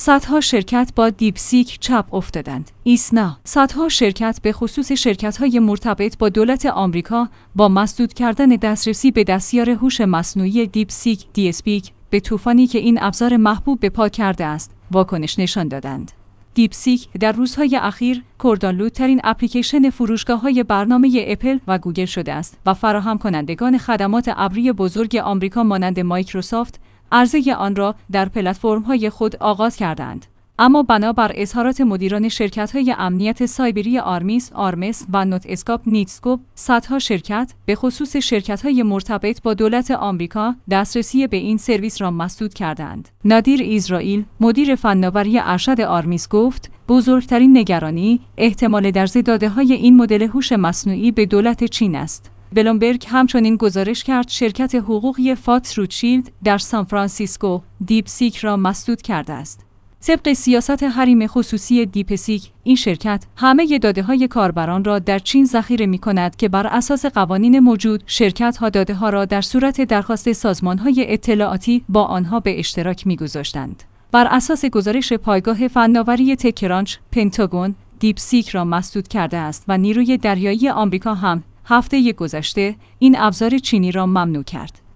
صدها شرکت با دیپسیک چپ افتادند. ایسنا صدها شرکت به خصوص شرکت‌های مرتبط با دولت آمریکا با مسدود کردن دسترسی به دستیار هوش مصنوعی دیپسیک دیسپیک به طوفانی که این ابزار محبوب به پا کرده است واکنش نشان دادند. دیپسیک در روزهای اخیر کردانلودترین اپلیکیشن فروشگاه‌های برنامه اپل و گوگل شده است و فراهم کنندگان خدمات ابری بزرگ آمریکا مانند مایکروسافت عرضه آن را در پلتفرم‌های خود آغاز کردند. اما بنابر اظهارات مدیران شرکت‌های امنیت سایبری آرمس و نوتاسکوپ نیتسکوپ، صدها شرکت به خصوص شرکت‌های مرتبط با دولت آمریکا دسترسی به این سرویس را مسدود کردند. نادیر اسرائیل، مدیر فناوری ارشد آرمیس گفت: بزرگترین نگرانی احتمال درز داده‌های این مدل هوش مصنوعی به دولت چین است. بلومبرگ همچنین گزارش کرد شرکت حقوقی فاکس روتشیلد در سانفرانسیسکو دیپسیک را مسدود کرده است. طبق سیاست حریم خصوصی دیپسیک، این شرکت همه داده‌های کاربران را در چین ذخیره می‌کند که بر اساس قوانین موجود شرکت‌ها داده‌ها را در صورت درخواست سازمان‌های اطلاعاتی با آنها به اشتراک می‌گذاشتند. بر اساس گزارش پایگاه فناوری تکرانچ، پنتاگون دیپسیک را مسدود کرده است و نیروی دریایی آمریکا هم هفته گذشته این ابزار چینی را ممنوع کرد.